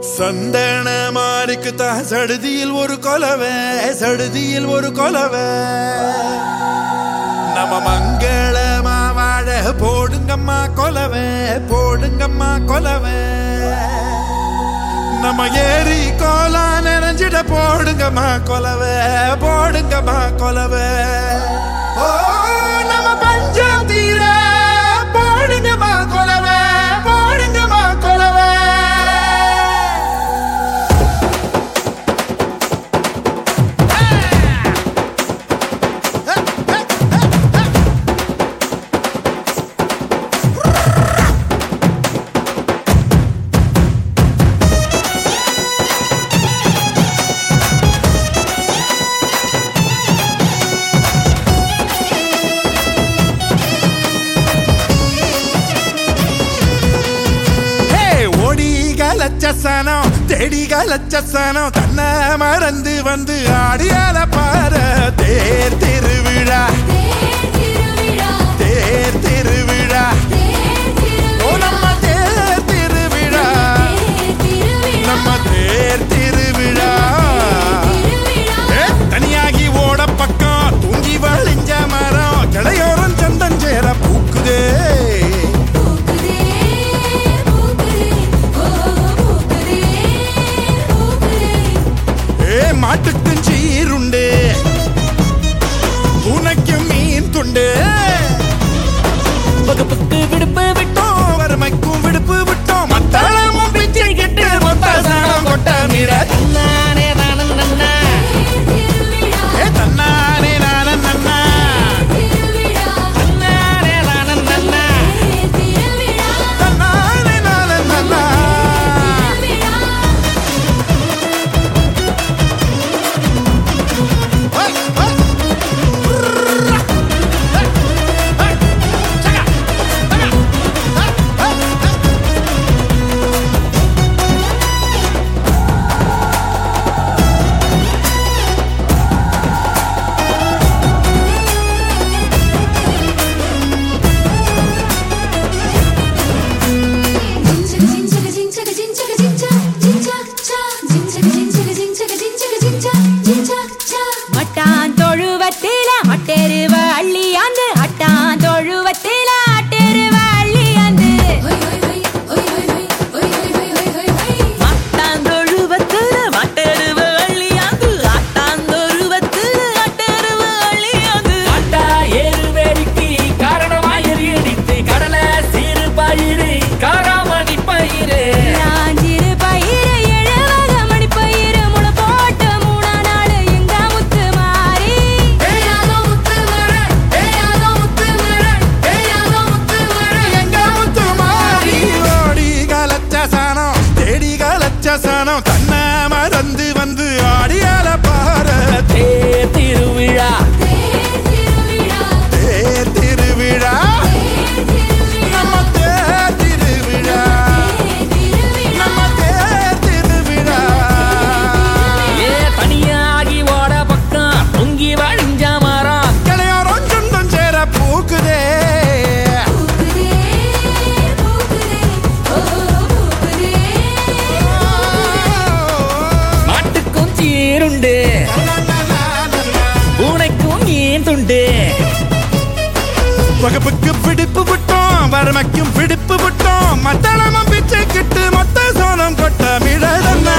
சந்தன மாறிக்குத்தா சடுதியில் ஒரு கொலவை சடுதியில் ஒரு கொலவை நம்ம மங்களமா வாழ போடுங்கம்மா கொலவை போடுங்கம்மா கொலவை நம்ம ஏரி கோலா நிறைஞ்சிட போடுங்கம்மா கொலவை போடுங்கம்மா கொலவை ஓ நம்ம பஞ்சம் தீர போடுங்கம்மா கொலவை போடுங்கம்மா கொலவை லட்சசனம் தேடிக லட்சசனம் தன்னை மறந்து வந்து ஆடியால பாரு தேர் திருவிழா தேர் திருவிழா ஓ நம்ம தேர் திருவிழா நம்ம தேர் திருவிழா தனியாகி ஓட பக்கம் தூங்கி வழிஞ்ச மரம் கிளையோரம் சந்தன் சேர பூக்குதே மாட்டுக்கும் சீருண்டு உனக்கும் மீன் துண்டு வகுப்புக்கு விடுப்பு விட்டோம் வறுமைக்கும் விடுப்பு விட்டோம் மத்தாளமும் பிச்சை கெட்டு மொத்த சாணம் கொட்ட மீற தன்னானே நானும் நன்னா தன்னானே நானும் நன்னா தன்னானே நானும் நன்னா தன்னானே நானும் நன்னா தன்னை மறந்து வந்து ஆடியால பாரு தேர் திருவிழா தேர் திருவிழா நம்ம தேர் திருவிழா நம்ம தேர் திருவிழா ஏ தனியாகி ஓட பக்கம் பொங்கி வழிஞ்ச மரம் கிளையோரம் சொந்தம் சேர பூக்குதே உனக்கும் மீன் துண்டு வகுப்புக்கு பிடிப்பு விட்டோம் வறுமைக்கும் பிடிப்பு விட்டோம் மத்தளமும் பிச்சை கிட்டு மொத்த சோனம் கொட்ட மிழ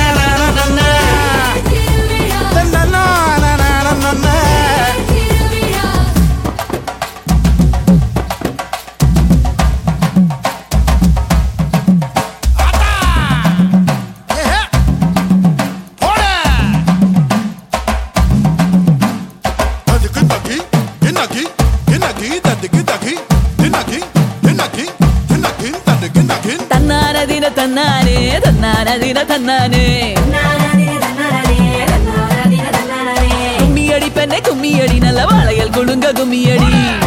தன்னானதின தன்னானே தன்னானதின தன்னானே கும்மியடி பெண்ணை கும்மியடி நல்ல வாழையல் குழுங்க கும்மியடி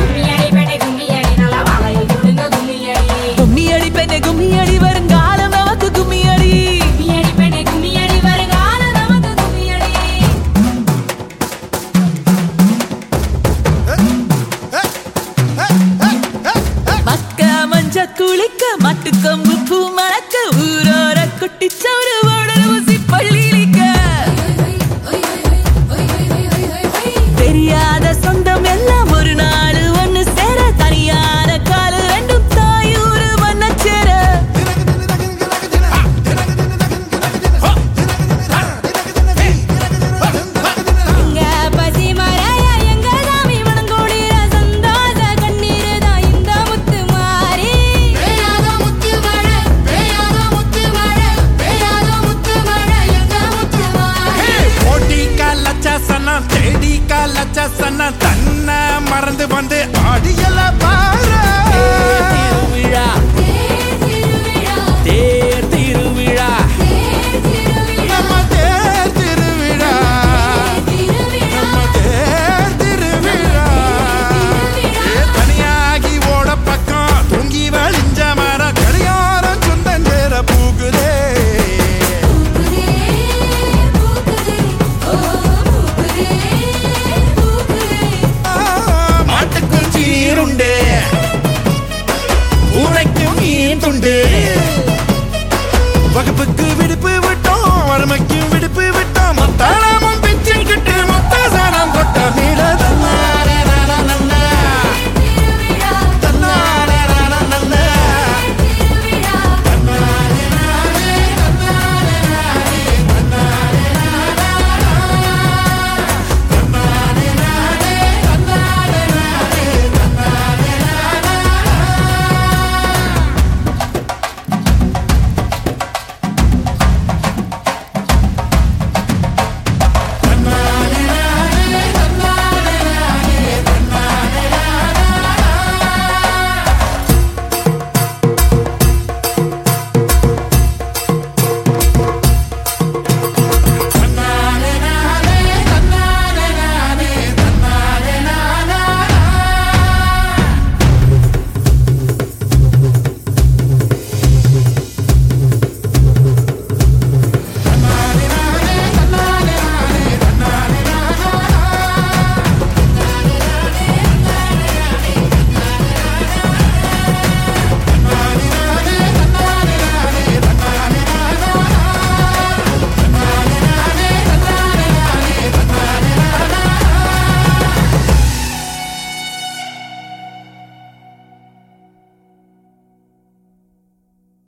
கும்மியடி பெண்ணை கும்மியடி வருங்காலம் நமக்கு கும்மியடி மக்க மஞ்ச குளிக்க மாட்டுக்கொம்பு பூ மணக்க ஊரோர குட்டிச்சவரு ஓடர ஊசி பள்ளியிலிக்க தெரியாத சொந்தம் எல்லாம் ஒரு நாள் ஒண்ணு சேர தனியான காலு ரெண்டும் தாயூரு மண்ண சேர எங்க பசி மராயா எங்க சாமி மனங்கோடிர சந்தோஷ கண்ணீர் தான் இந்த முத்து மாறி பேயாத முத்து மழை பேயாத முத்து மழை பேயாத முத்து மழை எங்க முத்து மாறி கோடி காலச்சா சன்னா தேடி காலச்சா சன்னா தன்னை மறந்து வந்து ஆடியல பாரு திருவிழா தேர் திருவிழா நம்ம தேர் திருவிழா நம்ம தேர் திருவிழா தனியாகி ஓட பக்கம் தூங்கி வழிஞ்ச மரம் கடியாரம் சுந்தஞ்சேர பூகுதே மாட்டுக்கும் சீருண்டு ஊரைக்கும் மீன் துண்டு வகுப்புக்கு விடுப்பு விட்டோம் வறுமைக்கும் விடுப்பு விட்டோம் மத்தாளம்